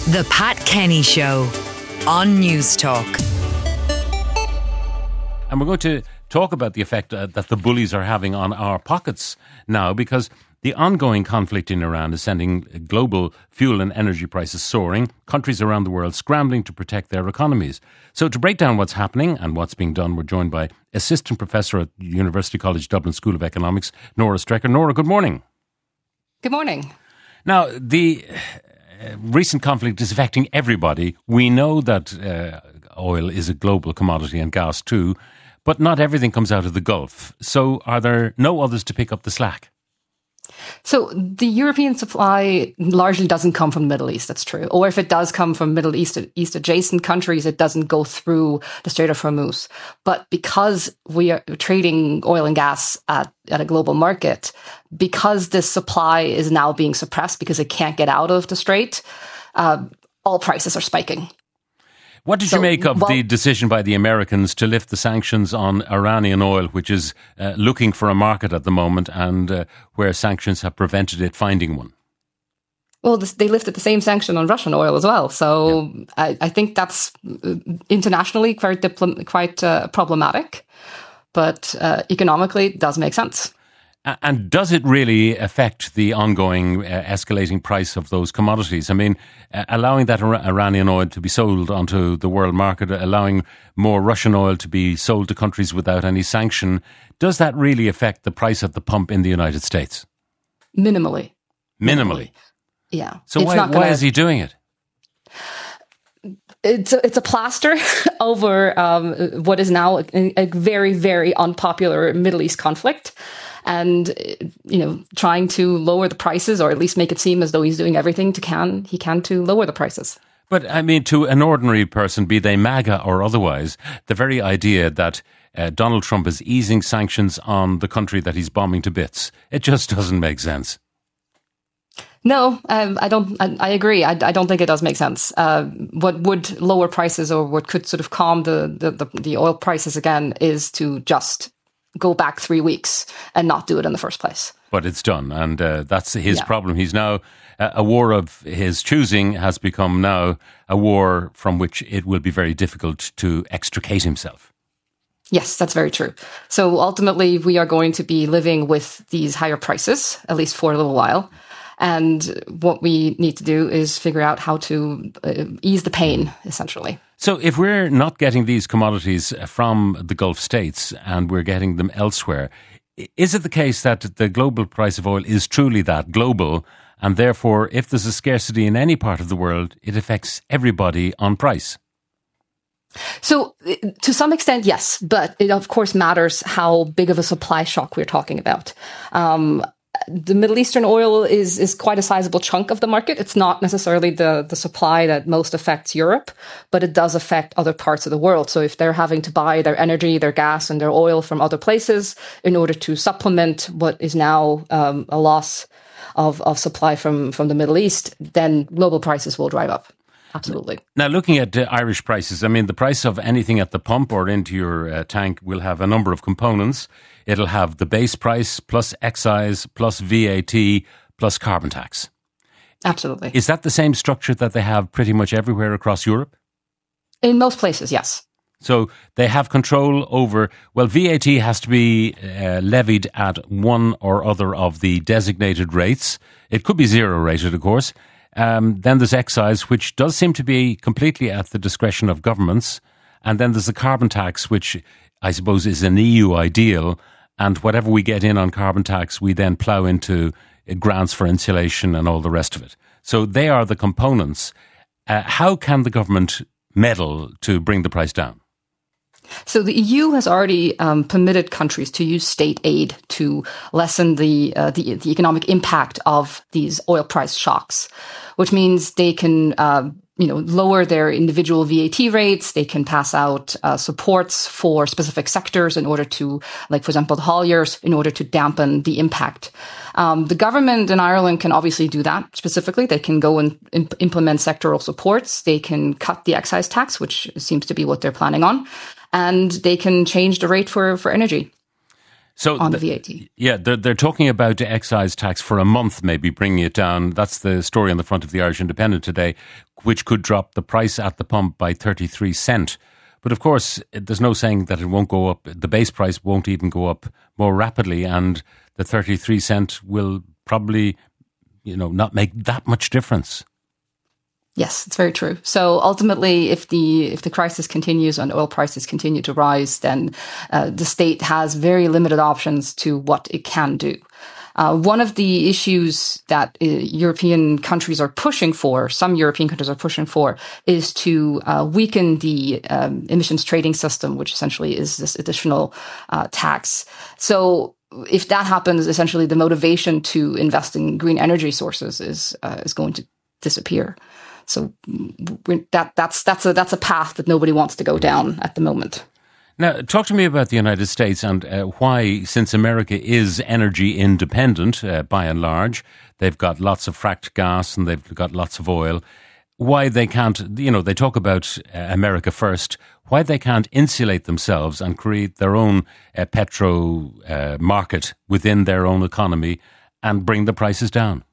The Pat Kenny Show on News Talk. And we're going to talk about the effect that the bullies are having on our pockets now, because the ongoing conflict in Iran is sending global fuel and energy prices soaring, countries around the world scrambling to protect their economies. So to break down what's happening and what's being done, we're joined by Assistant Professor at University College Dublin School of Economics, Nora Strecker. Nora, good morning. Good morning. Now, the recent conflict is affecting everybody. We know that oil is a global commodity and gas too, but not everything comes out of the Gulf. So are there no others to pick up the slack? So the European supply largely doesn't come from the Middle East, that's true. Or if it does come from Middle East adjacent countries, it doesn't go through the Strait of Hormuz. But because we are trading oil and gas at a global market, because this supply is now being suppressed because it can't get out of the strait, all prices are spiking. What did you make of the decision by the Americans to lift the sanctions on Iranian oil, which is looking for a market at the moment and where sanctions have prevented it finding one? Well, they lifted the same sanction on Russian oil as well. So yeah. I think that's internationally quite problematic, but economically it does make sense. And does it really affect the ongoing escalating price of those commodities? I mean, allowing that Iranian oil to be sold onto the world market, allowing more Russian oil to be sold to countries without any sanction, does that really affect the price at the pump in the United States? Minimally. Yeah. So why is he doing it? It's a plaster over what is now a very, very unpopular Middle East conflict. And, trying to lower the prices, or at least make it seem as though he's doing everything he can to lower the prices. But, I mean, to an ordinary person, be they MAGA or otherwise, the very idea that Donald Trump is easing sanctions on the country that he's bombing to bits, it just doesn't make sense. No, I don't. I agree. I don't think it does make sense. What would lower prices, or what could sort of calm the oil prices again, is to just go back 3 weeks and not do it in the first place. But it's done, and that's his problem. He's now, a war of his choosing has become now a war from which it will be very difficult to extricate himself. Yes, that's very true. So ultimately, we are going to be living with these higher prices, at least for a little while. And what we need to do is figure out how to ease the pain, essentially. So if we're not getting these commodities from the Gulf states and we're getting them elsewhere, is it the case that the global price of oil is truly that global, and therefore if there's a scarcity in any part of the world, it affects everybody on price? So to some extent, yes, but it of course matters how big of a supply shock we're talking about. The Middle Eastern oil is quite a sizable chunk of the market. It's not necessarily the supply that most affects Europe, but it does affect other parts of the world. So if they're having to buy their energy, their gas, and their oil from other places in order to supplement what is now a loss of supply from the Middle East, then global prices will drive up. Absolutely. Now, looking at Irish prices, I mean, the price of anything at the pump or into your tank will have a number of components. It'll have the base price plus excise plus VAT plus carbon tax. Absolutely. Is that the same structure that they have pretty much everywhere across Europe? In most places, yes. So they have control over, well, VAT has to be levied at one or other of the designated rates. It could be zero rated, of course. Then there's excise, which does seem to be completely at the discretion of governments. And then there's the carbon tax, which I suppose is an EU ideal. And whatever we get in on carbon tax, we then plough into grants for insulation and all the rest of it. So they are the components. How can the government meddle to bring the price down? So the EU has already permitted countries to use state aid to lessen the economic impact of these oil price shocks, which means they can lower their individual VAT rates. They can pass out supports for specific sectors in order to, like, for example, the hauliers, in order to dampen the impact. The government in Ireland can obviously do that specifically. They can go and implement sectoral supports. They can cut the excise tax, which seems to be what they're planning on. And they can change the rate for energy. on the VAT. Yeah, they're talking about the excise tax for a month, maybe bringing it down. That's the story on the front of the Irish Independent today, which could drop the price at the pump by 33 cents. But of course, there's no saying that it won't go up. The base price won't even go up more rapidly, and the 33 cent will probably, not make that much difference. Yes, it's very true. So ultimately, if the crisis continues and oil prices continue to rise, then the state has very limited options to what it can do. One of the issues that European countries are pushing for, some European countries are pushing for, is to weaken the emissions trading system, which essentially is this additional tax. So if that happens, essentially the motivation to invest in green energy sources is going to disappear. So that's a path that nobody wants to go down at the moment. Now, talk to me about the United States and why, since America is energy independent by and large, they've got lots of fracked gas and they've got lots of oil, why they can't, they talk about America first, why they can't insulate themselves and create their own petro market within their own economy and bring the prices down.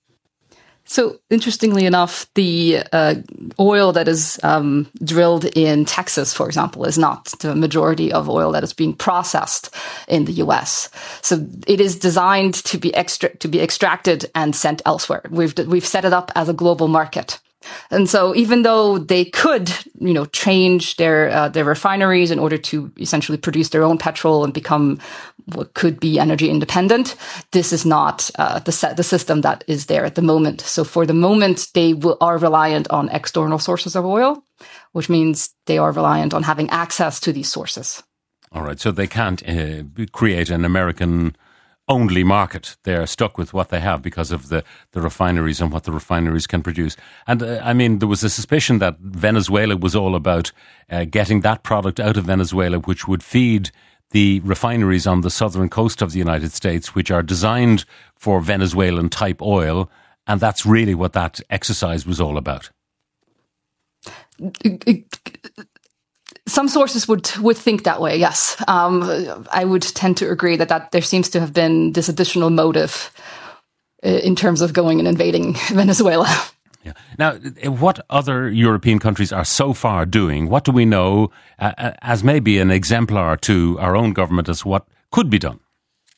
So interestingly enough, the oil that is drilled in Texas, for example, is not the majority of oil that is being processed in the U.S. So it is designed to be extracted and sent elsewhere. We've set it up as a global market. And so even though they could, change their refineries in order to essentially produce their own petrol and become what could be energy independent, this is not the system that is there at the moment. So for the moment, they are reliant on external sources of oil, which means they are reliant on having access to these sources. All right. So they can't create an American only market. They're stuck with what they have because of the refineries and what the refineries can produce. And there was a suspicion that Venezuela was all about getting that product out of Venezuela, which would feed the refineries on the southern coast of the United States, which are designed for Venezuelan type oil. And that's really what that exercise was all about. Some sources would think that way, yes. I would tend to agree that there seems to have been this additional motive in terms of going and invading Venezuela. Yeah. Now, what other European countries are so far doing? What do we know as maybe an exemplar to our own government as what could be done?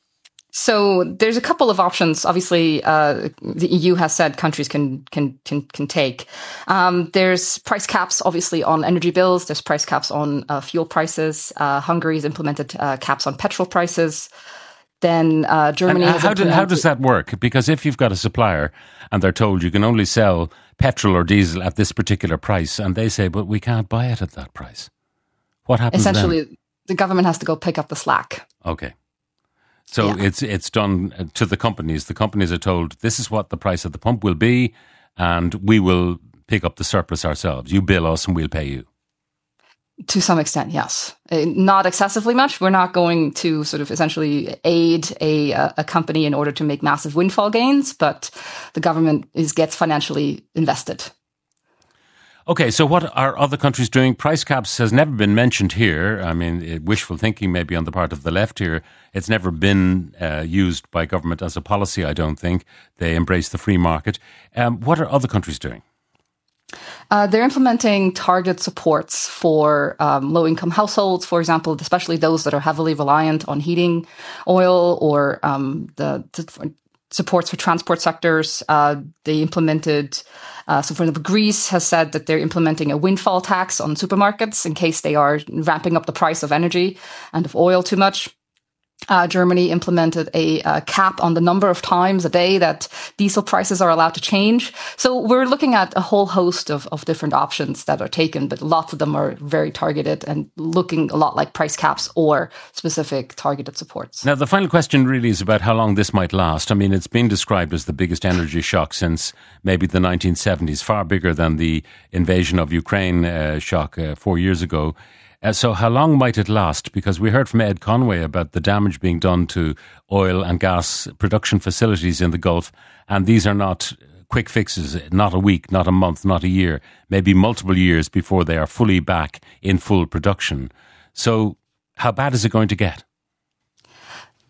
So there's a couple of options. Obviously, the EU has said countries can take. There's price caps, obviously, on energy bills. There's price caps on fuel prices. Hungary has implemented caps on petrol prices. Then Germany has implemented... How does that work? Because if you've got a supplier and they're told you can only sell petrol or diesel at this particular price, and they say, but we can't buy it at that price, what happens essentially, then? The government has to go pick up the slack. Okay. So it's done to the companies. The companies are told this is what the price at the pump will be, and we will pick up the surplus ourselves. You bill us and we'll pay you. To some extent, yes. Not excessively much. We're not going to sort of essentially aid a company in order to make massive windfall gains, but the government gets financially invested. Okay, so what are other countries doing? Price caps has never been mentioned here. Wishful thinking maybe on the part of the left here. It's never been used by government as a policy, I don't think. They embrace the free market. What are other countries doing? They're implementing target supports for low-income households, for example, especially those that are heavily reliant on heating oil, or the supports for transport sectors. They implemented, so for example, Greece has said that they're implementing a windfall tax on supermarkets in case they are ramping up the price of energy and of oil too much. Germany implemented a cap on the number of times a day that diesel prices are allowed to change. So we're looking at a whole host of different options that are taken, but lots of them are very targeted and looking a lot like price caps or specific targeted supports. Now, the final question really is about how long this might last. It's been described as the biggest energy shock since maybe the 1970s, far bigger than the invasion of Ukraine shock 4 years ago. So how long might it last? Because we heard from Ed Conway about the damage being done to oil and gas production facilities in the Gulf. And these are not quick fixes, not a week, not a month, not a year, maybe multiple years before they are fully back in full production. So how bad is it going to get?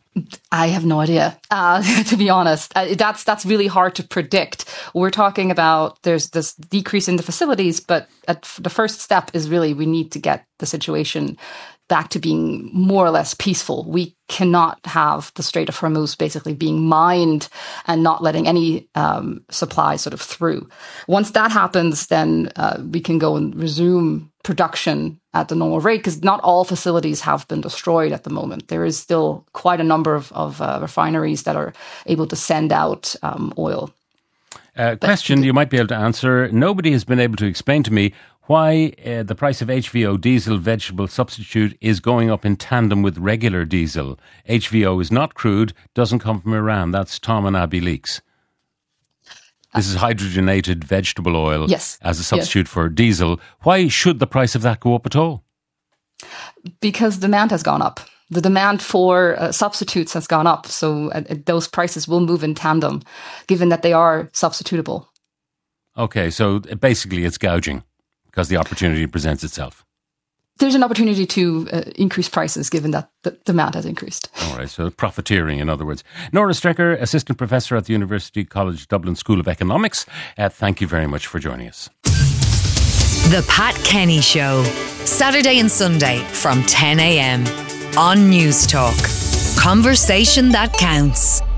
I have no idea, to be honest. That's really hard to predict. We're talking about there's this decrease in the facilities, but the first step is really we need to get the situation back to being more or less peaceful. We cannot have the Strait of Hormuz basically being mined and not letting any supply sort of through. Once that happens, then we can go and resume production at the normal rate, because not all facilities have been destroyed at the moment. There is still quite a number of refineries that are able to send out oil. Question you might be able to answer. Nobody has been able to explain to me why the price of HVO diesel vegetable substitute is going up in tandem with regular diesel. HVO is not crude, doesn't come from Iran. That's Tom and Abby Leaks. This is hydrogenated vegetable oil as a substitute for diesel. Why should the price of that go up at all? Because demand has gone up. The demand for substitutes has gone up. So those prices will move in tandem, given that they are substitutable. Okay, so basically it's gouging because the opportunity presents itself. There's an opportunity to increase prices given that the demand has increased. All right, so profiteering, in other words. Nora Strecker, Assistant Professor at the University College Dublin School of Economics. Thank you very much for joining us. The Pat Kenny Show, Saturday and Sunday from 10 a.m. on News Talk. Conversation that counts.